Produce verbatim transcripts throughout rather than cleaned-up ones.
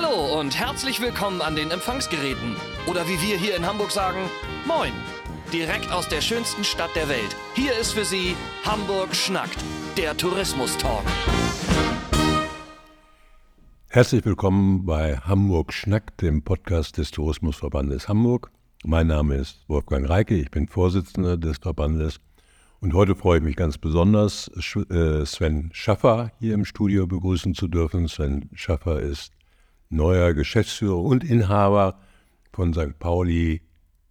Hallo und herzlich willkommen an den Empfangsgeräten. Oder wie wir hier in Hamburg sagen, Moin. Direkt aus der schönsten Stadt der Welt. Hier ist für Sie Hamburg schnackt, der Tourismus-Talk. Herzlich willkommen bei Hamburg schnackt, dem Podcast des Tourismusverbandes Hamburg. Mein Name ist Wolfgang Reike, ich bin Vorsitzender des Verbandes. Und heute freue ich mich ganz besonders, Sven Schaffer hier im Studio begrüßen zu dürfen. Sven Schaffer ist neuer Geschäftsführer und Inhaber von Sankt Pauli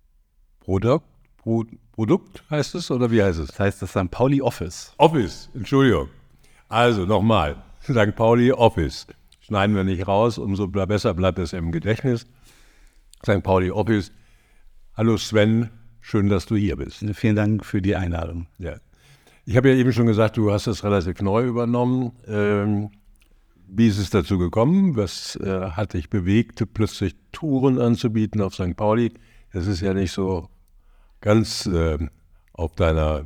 Produkt. Pro, Produkt heißt es oder wie heißt es? Das heißt das Sankt Pauli Office. Office, Entschuldigung. Also nochmal, Sankt Pauli Office. Schneiden wir nicht raus, umso besser bleibt es im Gedächtnis. Sankt Pauli Office. Hallo Sven, schön, dass du hier bist. Vielen Dank für die Einladung. Ja. Ich habe ja eben schon gesagt, du hast es relativ neu übernommen. Ähm, wie ist es dazu gekommen? Was äh, hat dich bewegt, plötzlich Touren anzubieten auf Sankt Pauli? Das ist ja nicht so ganz äh, auf deiner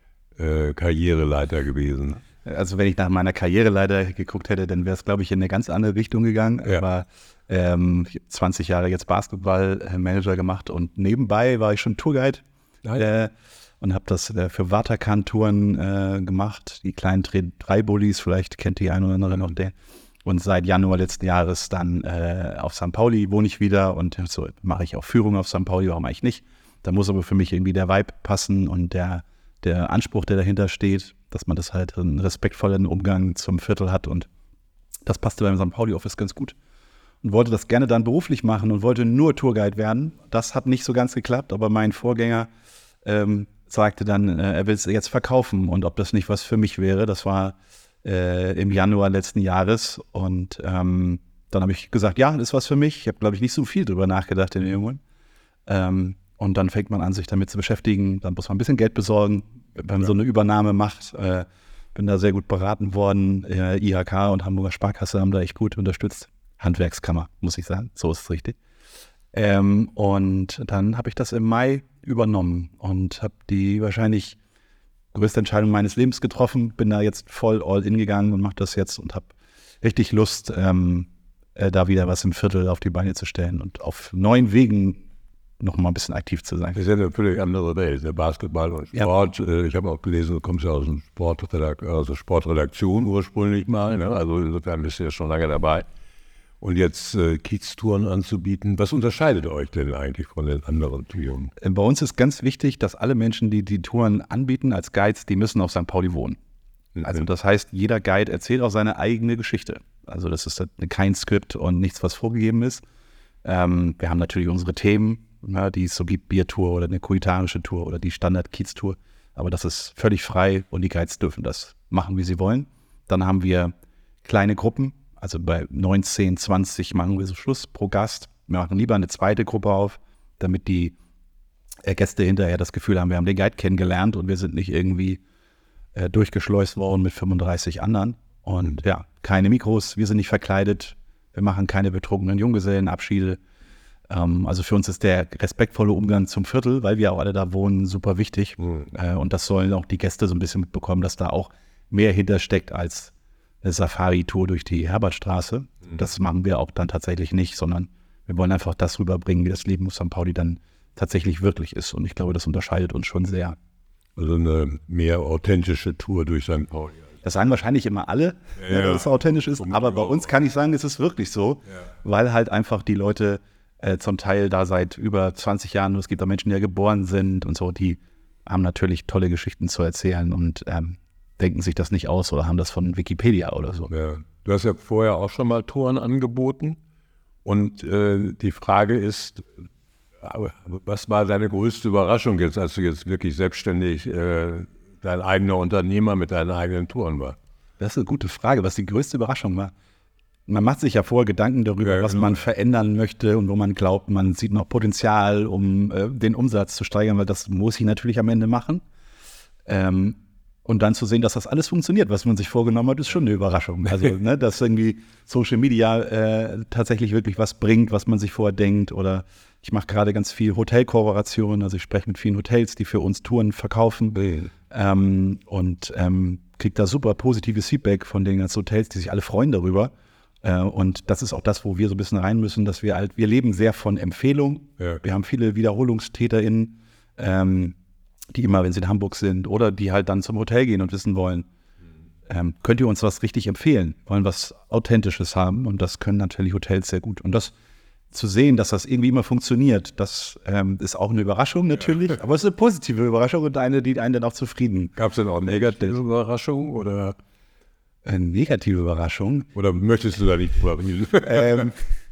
äh, Karriereleiter gewesen. Also wenn ich nach meiner Karriereleiter geguckt hätte, dann wäre es, glaube ich, in eine ganz andere Richtung gegangen. Ja. Aber ähm, ich habe zwanzig Jahre jetzt Basketballmanager gemacht und nebenbei war ich schon Tourguide äh, und habe das äh, für Waterkan-Touren äh, gemacht. Die kleinen Drei-Bullis, vielleicht kennt die eine oder andere noch den. Und seit Januar letzten Jahres dann äh, auf Sankt Pauli wohne ich wieder und so mache ich auch Führung auf Sankt Pauli, warum eigentlich nicht. Da muss aber für mich irgendwie der Vibe passen und der, der Anspruch, der dahinter steht, dass man das halt einen respektvollen Umgang zum Viertel hat und das passte beim Sankt Pauli Office ganz gut. Und wollte das gerne dann beruflich machen und wollte nur Tourguide werden. Das hat nicht so ganz geklappt, aber mein Vorgänger ähm, sagte dann, äh, er will es jetzt verkaufen und ob das nicht was für mich wäre. Das war äh, im Januar letzten Jahres und ähm, dann habe ich gesagt, ja, das ist was für mich. Ich habe, glaube ich, nicht so viel drüber nachgedacht in dem Moment. Ähm, und dann fängt man an, sich damit zu beschäftigen. Dann muss man ein bisschen Geld besorgen, wenn man ja. so eine Übernahme macht. Äh, bin da sehr gut beraten worden. Äh, I H K und Hamburger Sparkasse haben da echt gut unterstützt. Handwerkskammer, muss ich sagen. So ist es richtig. Ähm, und dann habe ich das im Mai übernommen und habe die wahrscheinlich größte Entscheidung meines Lebens getroffen. Bin da jetzt voll all in gegangen und mache das jetzt und habe richtig Lust, ähm, äh, da wieder was im Viertel auf die Beine zu stellen und auf neuen Wegen noch mal ein bisschen aktiv zu sein. Das ist ja eine völlig andere Welt, der Basketball und Sport. Ja. Ich habe auch gelesen, du kommst ja aus der Sportredak- also Sportredaktion ursprünglich mal, ne? Also insofern bist du ja schon lange dabei. Und jetzt äh, Kieztouren anzubieten, was unterscheidet euch denn eigentlich von den anderen Touren? Bei uns ist ganz wichtig, dass alle Menschen, die die Touren anbieten als Guides, die müssen auf Sankt Pauli wohnen. Mhm. Also das heißt, jeder Guide erzählt auch seine eigene Geschichte. Also das ist kein Skript und nichts, was vorgegeben ist. Ähm, wir haben natürlich unsere Themen, ja, die es so gibt, Biertour oder eine kulinarische Tour oder die Standard-Kiez-Tour. Aber das ist völlig frei und die Guides dürfen das machen, wie sie wollen. Dann haben wir kleine Gruppen, also bei neunzehn, zwanzig machen wir so Schluss pro Gast. Wir machen lieber eine zweite Gruppe auf, damit die äh, Gäste hinterher das Gefühl haben, wir haben den Guide kennengelernt und wir sind nicht irgendwie äh, durchgeschleust worden mit fünfunddreißig anderen. Und ja, keine Mikros, wir sind nicht verkleidet, wir machen keine betrunkenen Junggesellenabschiede. Also für uns ist der respektvolle Umgang zum Viertel, weil wir auch alle da wohnen, super wichtig. Mhm. Und das sollen auch die Gäste so ein bisschen mitbekommen, dass da auch mehr hintersteckt als eine Safari-Tour durch die Herbertstraße. Mhm. Das machen wir auch dann tatsächlich nicht, sondern wir wollen einfach das rüberbringen, wie das Leben auf Sankt Pauli dann tatsächlich wirklich ist. Und ich glaube, das unterscheidet uns schon sehr. Also eine mehr authentische Tour durch Sankt Pauli. Das sagen wahrscheinlich immer alle, ja, ja. dass es authentisch ist. Aber bei uns kann ich sagen, es ist wirklich so, ja. weil halt einfach die Leute Äh, zum Teil da seit über zwanzig Jahren, es gibt auch Menschen, die ja geboren sind und so, die haben natürlich tolle Geschichten zu erzählen und ähm, denken sich das nicht aus oder haben das von Wikipedia oder so. Ja. Du hast ja vorher auch schon mal Touren angeboten und äh, die Frage ist, was war deine größte Überraschung jetzt, als du jetzt wirklich selbstständig äh, dein eigener Unternehmer mit deinen eigenen Touren war? Das ist eine gute Frage, was die größte Überraschung war. Man macht sich ja vorher Gedanken darüber, ja, was man verändern möchte und wo man glaubt, man sieht noch Potenzial, um äh, den Umsatz zu steigern, weil das muss ich natürlich am Ende machen. Ähm, und dann zu sehen, dass das alles funktioniert, was man sich vorgenommen hat, ist schon eine Überraschung. Also, ne, dass irgendwie Social Media äh, tatsächlich wirklich was bringt, was man sich vorher denkt. Oder ich mache gerade ganz viel Hotelkooperation, also ich spreche mit vielen Hotels, die für uns Touren verkaufen. Mhm. Ähm, und ähm, kriege da super positives Feedback von den ganzen Hotels, die sich alle freuen darüber. Äh, und das ist auch das, wo wir so ein bisschen rein müssen, dass wir halt, wir leben sehr von Empfehlung. Ja. Wir haben viele WiederholungstäterInnen, ähm, die immer, wenn sie in Hamburg sind oder die halt dann zum Hotel gehen und wissen wollen, ähm, könnt ihr uns was richtig empfehlen? Wollen was Authentisches haben und das können natürlich Hotels sehr gut. Und das zu sehen, dass das irgendwie immer funktioniert, das ähm, ist auch eine Überraschung natürlich, ja. aber es ist eine positive Überraschung und eine, die einen dann auch zufrieden. Gab es denn auch negative Überraschungen oder? Eine negative Überraschung? Oder möchtest du da nicht drüber reden? ähm,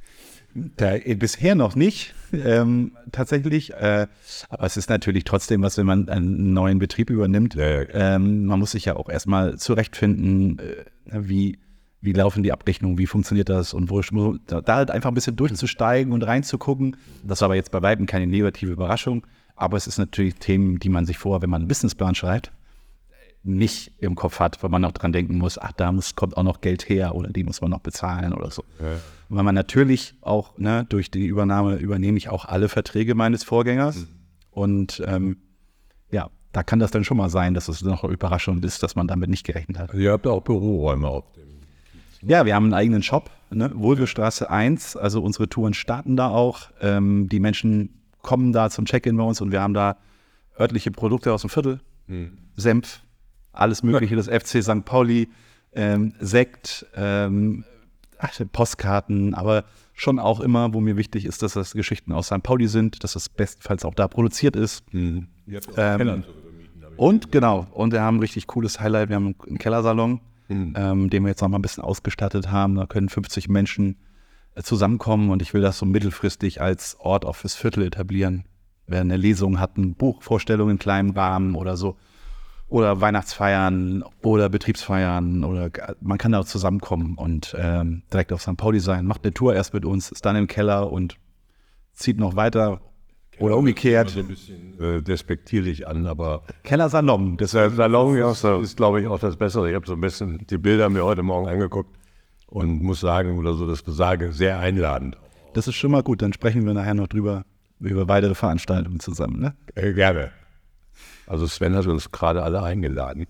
da, bisher noch nicht, ähm, tatsächlich. Äh, aber es ist natürlich trotzdem was, wenn man einen neuen Betrieb übernimmt. Ja, ja. Ähm, man muss sich ja auch erstmal zurechtfinden, äh, wie, wie laufen die Abrechnungen, wie funktioniert das und wo da, da halt einfach ein bisschen durchzusteigen und reinzugucken. Das war aber jetzt bei weitem keine negative Überraschung. Aber es ist natürlich Themen, die man sich vorher, wenn man einen Businessplan schreibt, nicht im Kopf hat, weil man noch dran denken muss, ach, da muss, kommt auch noch Geld her oder die muss man noch bezahlen oder so. Ja. Weil man natürlich auch, ne, durch die Übernahme übernehme ich auch alle Verträge meines Vorgängers mhm. und ähm, ja, da kann das dann schon mal sein, dass es noch eine Überraschung ist, dass man damit nicht gerechnet hat. Also ihr habt auch Büroräume auf dem Kiez, ne? Ja, wir haben einen eigenen Shop, ne? Wohlgestraße eins, also unsere Touren starten da auch, ähm, die Menschen kommen da zum Check-in bei uns und wir haben da örtliche Produkte aus dem Viertel, mhm. Senf, alles Mögliche, das F C Sankt Pauli, ähm, Sekt, ähm, Postkarten, aber schon auch immer, wo mir wichtig ist, dass das Geschichten aus Sankt Pauli sind, dass das bestenfalls auch da produziert ist. Mhm. Ähm, und genau, und wir haben ein richtig cooles Highlight, wir haben einen Kellersalon, mhm. ähm, den wir jetzt noch mal ein bisschen ausgestattet haben, da können fünfzig Menschen äh, zusammenkommen und ich will das so mittelfristig als Ort auch fürs Viertel etablieren. Wer eine Lesung hat, eine Buchvorstellung in kleinem Rahmen oder so, oder Weihnachtsfeiern oder Betriebsfeiern oder man kann da zusammenkommen und ähm, direkt auf Sankt Pauli sein, macht eine Tour erst mit uns, ist dann im Keller und zieht noch weiter Keller oder umgekehrt. So ein bisschen äh, despektierlich an, aber Kellersalon. Das ist, Salon ist, ist glaube ich, auch das Bessere. Ich habe so ein bisschen die Bilder mir heute Morgen angeguckt und muss sagen, oder so das Gesage, sehr einladend. Das ist schon mal gut, dann sprechen wir nachher noch drüber, über weitere Veranstaltungen zusammen, ne? Äh, gerne. Also Sven hat uns gerade alle eingeladen.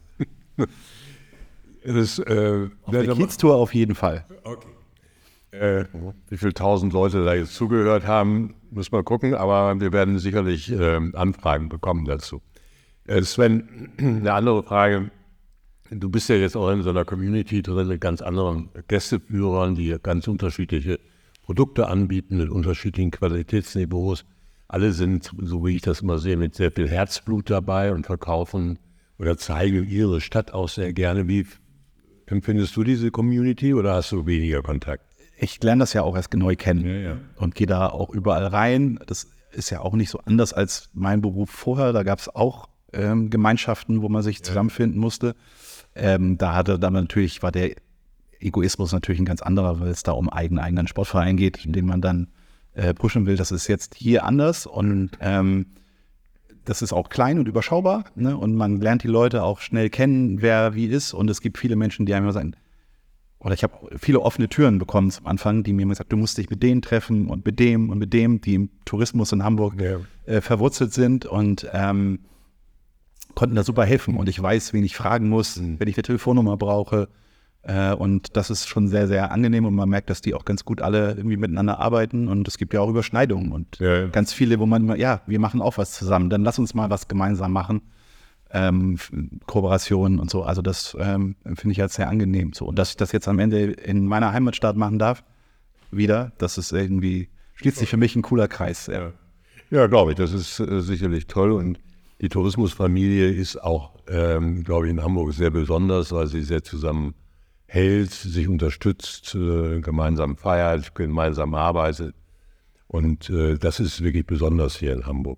das, äh, auf der Kiez-Tour auf jeden Fall. Okay. Äh, wie viele tausend Leute da jetzt zugehört haben, müssen wir gucken, aber wir werden sicherlich äh, Anfragen bekommen dazu. Äh, Sven, eine andere Frage. Du bist ja jetzt auch in so einer Community drin mit ganz anderen Gästeführern, die ganz unterschiedliche Produkte anbieten, mit unterschiedlichen Qualitätsniveaus. Alle sind, so wie ich das immer sehe, mit sehr viel Herzblut dabei und verkaufen oder zeigen ihre Stadt auch sehr gerne. Wie empfindest du diese Community oder hast du weniger Kontakt? Ich lerne das ja auch erst neu kennen ja, ja. und gehe da auch überall rein. Das ist ja auch nicht so anders als mein Beruf vorher. Da gab es auch ähm, Gemeinschaften, wo man sich zusammenfinden musste. Ähm, da hatte dann natürlich, war der Egoismus natürlich ein ganz anderer, weil es da um einen eigenen Sportverein geht, den man dann äh, pushen will. Das ist jetzt hier anders und ähm, das ist auch klein und überschaubar, ne? Und man lernt die Leute auch schnell kennen, wer wie ist. Und es gibt viele Menschen, die einem sagen, oder ich habe viele offene Türen bekommen zum Anfang, die mir immer gesagt, du musst dich mit denen treffen und mit dem und mit dem, die im Tourismus in Hamburg ja. äh, verwurzelt sind und ähm, konnten da super helfen. Und ich weiß, wen ich fragen muss, mhm. wenn ich eine Telefonnummer brauche. Äh, und das ist schon sehr, sehr angenehm. Und man merkt, dass die auch ganz gut alle irgendwie miteinander arbeiten. Und es gibt ja auch Überschneidungen. Und ja, ja. ganz viele, wo man immer, ja, wir machen auch was zusammen. Dann lass uns mal was gemeinsam machen. Ähm, Kooperationen und so. Also das ähm, finde ich als sehr angenehm. So. Und dass ich das jetzt am Ende in meiner Heimatstadt machen darf, wieder, das ist irgendwie, schließt sich für mich ein cooler Kreis. Ja, ja glaube ich. Das ist äh, sicherlich toll. Und die Tourismusfamilie ist auch, ähm, glaube ich, in Hamburg sehr besonders, weil sie sehr zusammen hält, sich unterstützt, äh, gemeinsam feiert, gemeinsam arbeitet. Und äh, das ist wirklich besonders hier in Hamburg.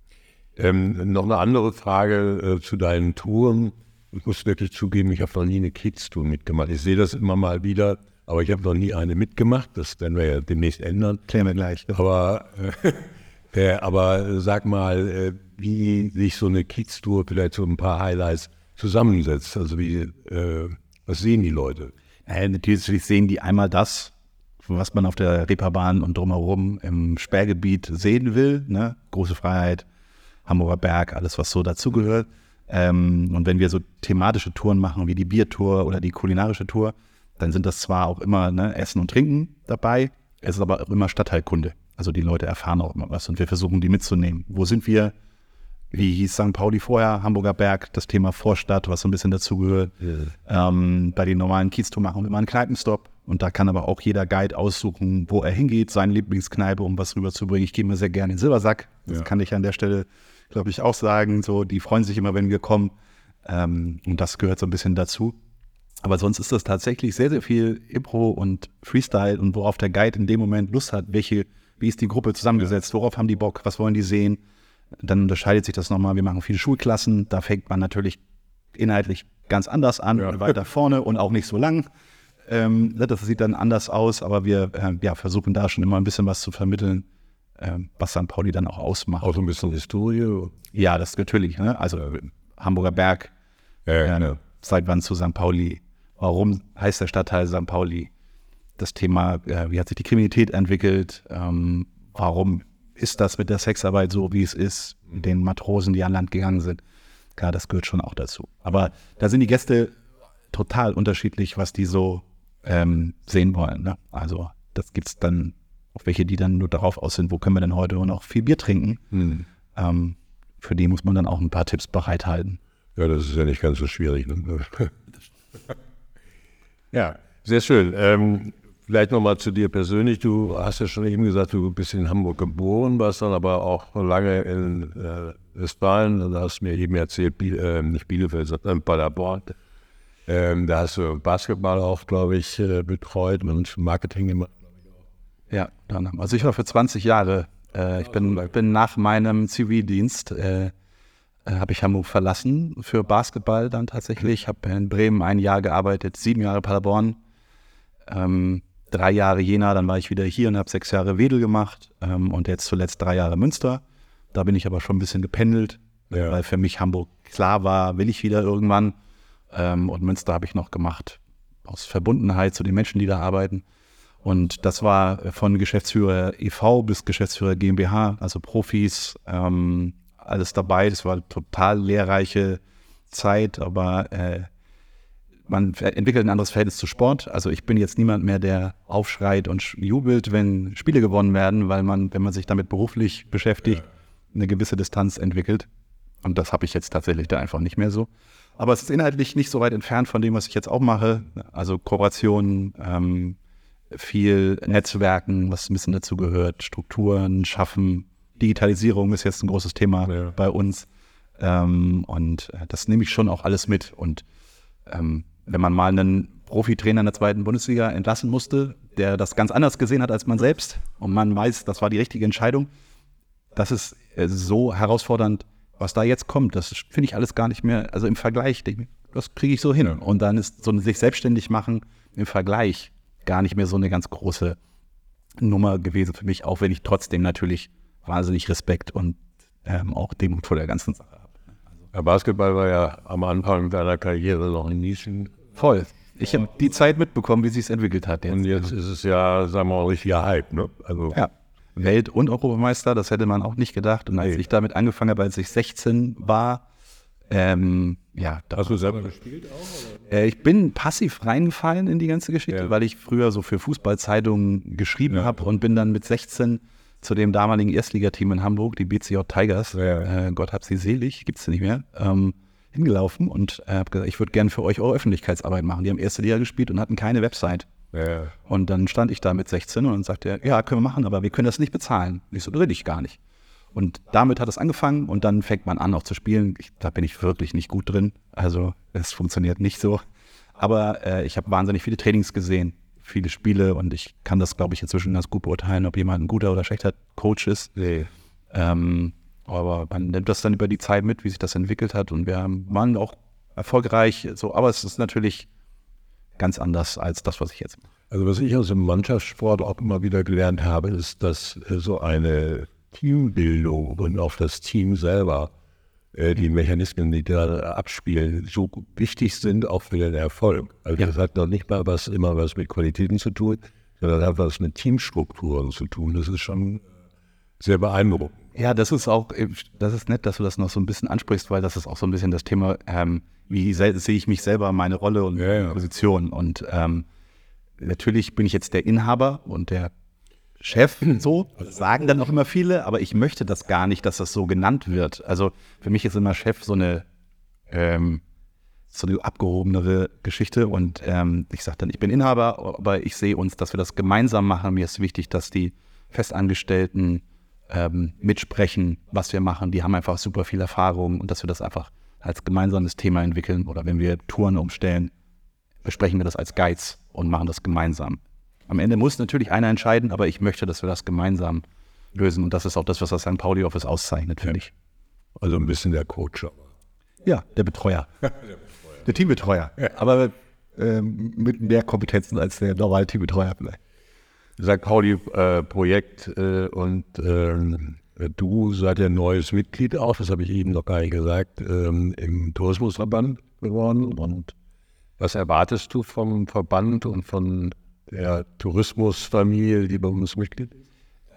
Ähm, noch eine andere Frage äh, zu deinen Touren. Ich muss wirklich zugeben, ich habe noch nie eine Kiez-Tour mitgemacht. Ich sehe das immer mal wieder, aber ich habe noch nie eine mitgemacht. Das werden wir ja demnächst ändern. Klären wir gleich. Aber, äh, äh, aber sag mal, äh, wie sich so eine Kiez-Tour vielleicht so ein paar Highlights zusammensetzt. Also wie, äh, was sehen die Leute? Äh, natürlich sehen die einmal das, was man auf der Reeperbahn und drumherum im Sperrgebiet sehen will. Ne? Große Freiheit, Hamburger Berg, alles, was so dazugehört. Ähm, und wenn wir so thematische Touren machen, wie die Biertour oder die kulinarische Tour, dann sind das zwar auch immer ne, Essen und Trinken dabei, es ist aber auch immer Stadtteilkunde. Also die Leute erfahren auch immer was und wir versuchen, die mitzunehmen. Wo sind wir? Wie hieß Sankt Pauli vorher? Hamburger Berg, das Thema Vorstadt, was so ein bisschen dazugehört. Ja. Ähm, bei den normalen Kieztour machen wir immer einen Kneipenstopp. Und da kann aber auch jeder Guide aussuchen, wo er hingeht, seine Lieblingskneipe, um was rüberzubringen. Ich gehe mir sehr gerne in den Silbersack. Das ja. kann ich an der Stelle, glaube ich, auch sagen. So, die freuen sich immer, wenn wir kommen. Ähm, und das gehört so ein bisschen dazu. Aber sonst ist das tatsächlich sehr, sehr viel Impro und Freestyle und worauf der Guide in dem Moment Lust hat. Welche, wie ist die Gruppe zusammengesetzt? Worauf haben die Bock? Was wollen die sehen? Dann unterscheidet sich das nochmal. Wir machen viele Schulklassen. Da fängt man natürlich inhaltlich ganz anders an, ja. weiter vorne und auch nicht so lang. Ähm, das sieht dann anders aus, aber wir äh, ja, versuchen da schon immer ein bisschen was zu vermitteln, ähm, was Sankt Pauli dann auch ausmacht. Auch so ein bisschen Historie? Ja, das natürlich. Ne? Also ja. Hamburger Berg, ja, äh, seit wann zu Sankt Pauli? Warum heißt der Stadtteil Sankt Pauli? Das Thema, äh, wie hat sich die Kriminalität entwickelt? Ähm, warum ist das mit der Sexarbeit so, wie es ist, mit den Matrosen, die an Land gegangen sind? Klar, das gehört schon auch dazu. Aber da sind die Gäste total unterschiedlich, was die so ähm, sehen wollen. Ne? Also das gibt es dann auch welche, die dann nur darauf aus sind, wo können wir denn heute noch viel Bier trinken. Hm. Ähm, für die muss man dann auch ein paar Tipps bereithalten. Ja, das ist ja nicht ganz so schwierig. Ne? Ja, sehr schön. Ähm, vielleicht nochmal zu dir persönlich. Du hast ja schon eben gesagt, du bist in Hamburg geboren, warst dann aber auch lange in äh, Westfalen. Da hast du mir eben erzählt, Biel, äh, nicht Bielefeld, sondern Paderborn. Ähm, da hast du Basketball auch, glaube ich, äh, betreut und Marketing gemacht. Ja, dann, also ich war für zwanzig Jahre. Äh, ich bin, bin nach meinem Zivildienst, äh, habe ich Hamburg verlassen für Basketball dann tatsächlich. Ich habe in Bremen ein Jahr gearbeitet, sieben Jahre Paderborn, ähm, drei Jahre Jena, dann war ich wieder hier und habe sechs Jahre Wedel gemacht ähm, und jetzt zuletzt drei Jahre Münster. Da bin ich aber schon ein bisschen gependelt, ja. weil für mich Hamburg klar war, will ich wieder irgendwann. Ähm, und Münster habe ich noch gemacht aus Verbundenheit zu den Menschen, die da arbeiten. Und das war von Geschäftsführer e V bis Geschäftsführer GmbH, also Profis, ähm, alles dabei. Das war eine total lehrreiche Zeit, aber äh, man entwickelt ein anderes Verhältnis zu Sport. Also ich bin jetzt niemand mehr, der aufschreit und jubelt, wenn Spiele gewonnen werden, weil man, wenn man sich damit beruflich beschäftigt, eine gewisse Distanz entwickelt. Und das habe ich jetzt tatsächlich da einfach nicht mehr so. Aber es ist inhaltlich nicht so weit entfernt von dem, was ich jetzt auch mache. Also Kooperationen, ähm, viel Netzwerken, was ein bisschen dazu gehört, Strukturen schaffen. Digitalisierung ist jetzt ein großes Thema ja. bei uns. Ähm, und das nehme ich schon auch alles mit. Und ähm, wenn man mal einen Profitrainer in der zweiten Bundesliga entlassen musste, der das ganz anders gesehen hat als man selbst und man weiß, das war die richtige Entscheidung, das ist äh, so herausfordernd, was da jetzt kommt. Das finde ich alles gar nicht mehr, also im Vergleich, das kriege ich so hin. Und dann ist so ein sich selbstständig machen im Vergleich gar nicht mehr so eine ganz große Nummer gewesen für mich, auch wenn ich trotzdem natürlich wahnsinnig Respekt und ähm, auch Demut vor der ganzen Sache habe. Also, der Basketball war ja am Anfang deiner Karriere noch in Nischen. Voll. Ich habe die Zeit mitbekommen, wie es sich entwickelt hat. Jetzt. Und jetzt ist es ja, sagen wir mal, richtiger Hype, ne? Also ja. Welt- und Europameister, das hätte man auch nicht gedacht. Und als nee. ich damit angefangen habe, als ich sechzehn war, ähm, ja. Hast du selber gespielt auch? Oder? Äh, ich bin passiv reingefallen in die ganze Geschichte, ja. weil ich früher so für Fußballzeitungen geschrieben ja. habe und bin dann mit sechzehn zu dem damaligen Erstligateam in Hamburg, die B C J Tigers, ja. äh, Gott hab sie selig, gibt's sie nicht mehr, ähm, hingelaufen und äh, habe gesagt, ich würde gerne für euch eure Öffentlichkeitsarbeit machen. Die haben erste Liga gespielt und hatten keine Website. Ja. Und dann stand ich da mit sechzehn und dann sagte er, ja, können wir machen, aber wir können das nicht bezahlen. Und ich so, will ich gar nicht. Und damit hat es angefangen und dann fängt man an auch zu spielen. Ich, da bin ich wirklich nicht gut drin. Also es funktioniert nicht so. Aber äh, ich habe wahnsinnig viele Trainings gesehen, viele Spiele und ich kann das, glaube ich, inzwischen ganz gut beurteilen, ob jemand ein guter oder schlechter Coach ist. Nee. Ähm, aber man nimmt das dann über die Zeit mit, wie sich das entwickelt hat und wir waren auch erfolgreich. So, aber es ist natürlich ganz anders als das, was ich jetzt mache. Also was ich aus dem Mannschaftssport auch immer wieder gelernt habe, ist, dass so eine Teambildung und auch das Team selber, äh, die Mechanismen, die da abspielen, so wichtig sind auch für den Erfolg. Also ja. das hat noch nicht mal was immer was mit Qualitäten zu tun, sondern das hat was mit Teamstrukturen zu tun. Das ist schon sehr beeindruckend. Ja, das ist auch, das ist nett, dass du das noch so ein bisschen ansprichst, weil das ist auch so ein bisschen das Thema, ähm, wie se- sehe ich mich selber, meine Rolle und ja, ja. Position. Und ähm, natürlich bin ich jetzt der Inhaber und der Chef, so, sagen dann auch immer viele, aber ich möchte das gar nicht, dass das so genannt wird. Also für mich ist immer Chef so eine, ähm, so eine abgehobenere Geschichte und ähm, ich sage dann, ich bin Inhaber, aber ich sehe uns, dass wir das gemeinsam machen. Mir ist wichtig, dass die Festangestellten ähm, mitsprechen, was wir machen. Die haben einfach super viel Erfahrung und dass wir das einfach als gemeinsames Thema entwickeln oder wenn wir Touren umstellen, besprechen wir das als Guides und machen das gemeinsam. Am Ende muss natürlich einer entscheiden, aber ich möchte, dass wir das gemeinsam lösen. Und das ist auch das, was das Sankt Pauli Office auszeichnet, finde ich. Also ein bisschen der Coach. Aber. Ja, der Betreuer. der, Betreuer. der Teambetreuer. Ja. Aber ähm, mit mehr Kompetenzen als der normale Teambetreuer vielleicht. Sankt Pauli-Projekt äh, und äh, du seid ja neues Mitglied auch, das habe ich eben noch gar nicht gesagt, ähm, im Tourismusverband geworden. Und was erwartest du vom Verband und von der Tourismusfamilie, die bei uns Mitglied ist?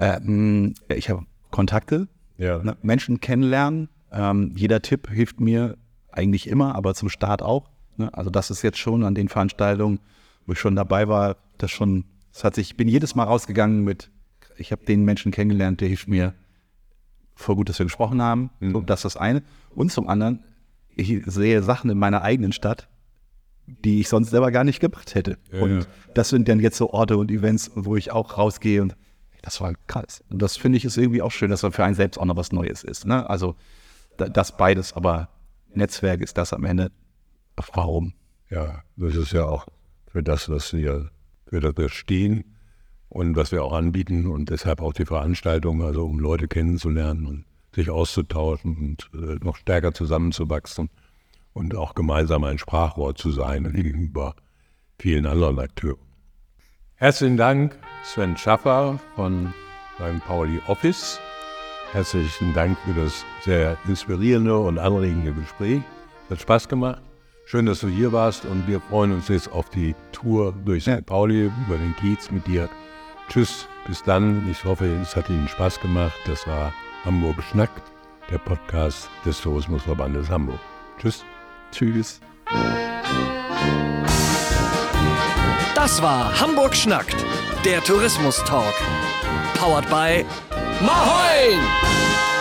Ähm, ich habe Kontakte, ja. ne, Menschen kennenlernen. Ähm, jeder Tipp hilft mir eigentlich immer, aber zum Start auch. Ne? Also das ist jetzt schon an den Veranstaltungen, wo ich schon dabei war, das schon, das hat sich, ich bin jedes Mal rausgegangen mit, ich habe den Menschen kennengelernt, der hilft mir, voll gut, dass wir gesprochen haben. Mhm. So, das ist das eine. Und zum anderen, ich sehe Sachen in meiner eigenen Stadt, die ich sonst selber gar nicht gemacht hätte. Ja, und ja. das sind dann jetzt so Orte und Events, wo ich auch rausgehe und das war krass. Und das finde ich ist irgendwie auch schön, dass dann für einen selbst auch noch was Neues ist. Ne? Also das beides, aber Netzwerk ist das am Ende. Warum? Ja, das ist ja auch für das, was wir, für das wir stehen und was wir auch anbieten und deshalb auch die Veranstaltung, also um Leute kennenzulernen und sich auszutauschen und äh, noch stärker zusammenzuwachsen. Und auch gemeinsam ein Sprachrohr zu sein gegenüber vielen anderen Akteuren. Herzlichen Dank, Sven Schaffer von Sankt Pauli Office. Herzlichen Dank für das sehr inspirierende und anregende Gespräch. Es hat Spaß gemacht. Schön, dass du hier warst und wir freuen uns jetzt auf die Tour durch Sankt Pauli über den Kiez mit dir. Tschüss, bis dann. Ich hoffe, es hat Ihnen Spaß gemacht. Das war Hamburg Schnackt, der Podcast des Tourismusverbandes Hamburg. Tschüss. Tschüss. Das war Hamburg Schnackt, der Tourismus-Talk. Powered by Mahoin!